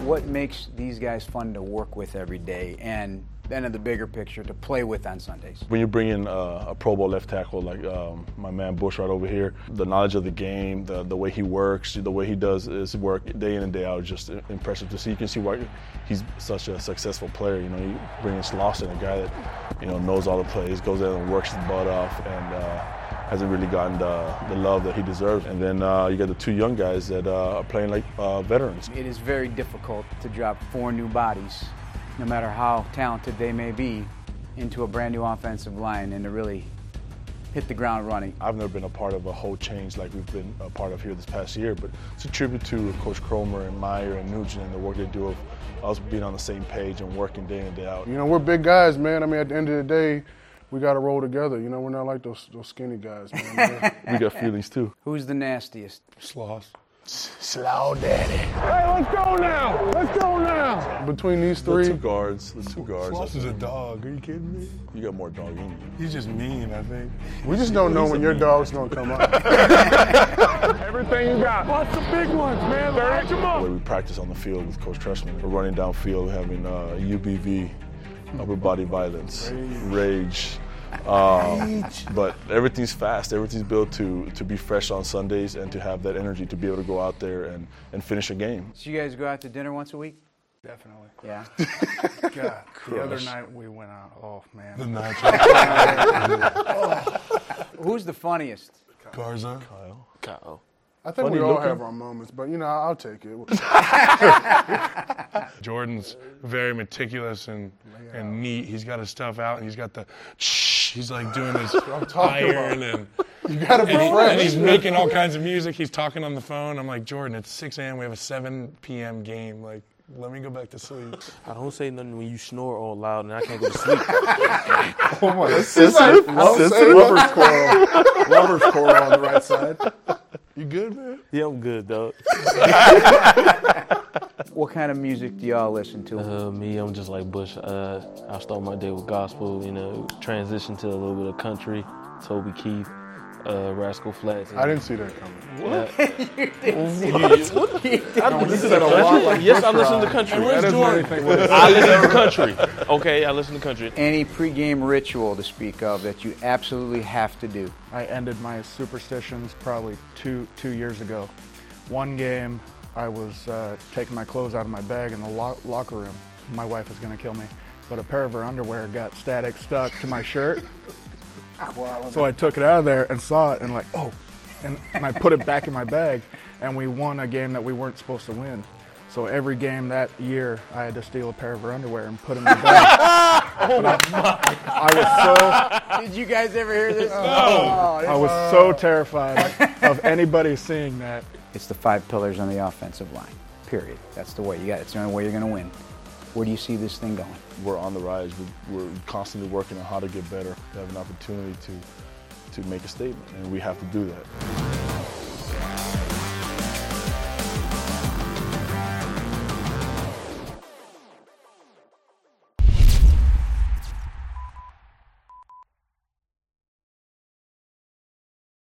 what makes these guys fun to work with every day, and then in the bigger picture, to play with on Sundays? When you bring in a Pro Bowl left tackle like my man Bush right over here, the knowledge of the game, the way he works, the way he does his work day in and day out is just impressive to see. You can see why he's such a successful player. You know, you bring in Slauson, a guy that, you know, knows all the plays, goes in and works his butt off, and hasn't really gotten the love that he deserves. And then you got the two young guys that are playing like veterans. It is very difficult to drop 4 new bodies, no matter how talented they may be, into a brand new offensive line and to really hit the ground running. I've never been a part of a whole change like we've been a part of here this past year, but it's a tribute to Coach Cromer and Meyer and Nugent and the work they do of us being on the same page and working day in and day out. You know, we're big guys, man. I mean, at the end of the day, we got to roll together. You know, we're not like those skinny guys, man. We got feelings too. Who's the nastiest? Sloss. Slow daddy. Hey, let's go now. Let's go now. Between these The three. two guards. Sloss is a dog. Are you kidding me? You got more dog in you. He's just mean, I think. We just don't know when your dog's going to come out. Everything you got. Watch the big ones, man. Watch them The up. way we practice on the field with Coach Trestman, we're running downfield, having UBV, upper body violence, rage. But everything's fast. Everything's built to be fresh on Sundays and to have that energy to be able to go out there and finish a game. So you guys go out to dinner once a week? Definitely. Yeah. God, the other night we went out. Oh, man. The nacho. Who's the funniest? Garza. Kyle. I think Funny we all looking. have our moments, but, you know, I'll take it. Jordan's very meticulous and neat. He's got his stuff out, and he's got the shh. He's like doing his iron, and You got to be and fresh. he's making all kinds of music. He's talking on the phone. I'm like, Jordan, it's 6 a.m. We have a 7 p.m. game. Like, let me go back to sleep. I don't say nothing when you snore all loud and I can't go to sleep. Oh, my. Sensitive. Lover's coral. Lover's coral on the right side. You good, man? Yeah, I'm good, dog. What kind of music do y'all listen to? Me, I'm just like Bush. I start my day with gospel, you know, transition to a little bit of country, Toby Keith, Rascal Flatts. I didn't see that coming. Listen to country? Yes, I listen to country. That doesn't mean anything with it. I listen to country. Okay, I listen to country. Any pregame ritual to speak of that you absolutely have to do? I ended my superstitions probably two years ago. One game, I was taking my clothes out of my bag in the locker room. My wife was going to kill me, but a pair of her underwear got static stuck to my shirt. So I took it out of there and saw it and like, oh, and I put it back in my bag, and we won a game that we weren't supposed to win. So every game that year, I had to steal a pair of her underwear and put in my bag. I was so Did you guys ever hear this? I was so terrified of anybody seeing that. It's the 5 pillars on the offensive line, period. That's the way you got it. It's the only way you're going to win. Where do you see this thing going? We're on the rise. We're constantly working on how to get better, to have an opportunity to make a statement, and we have to do that.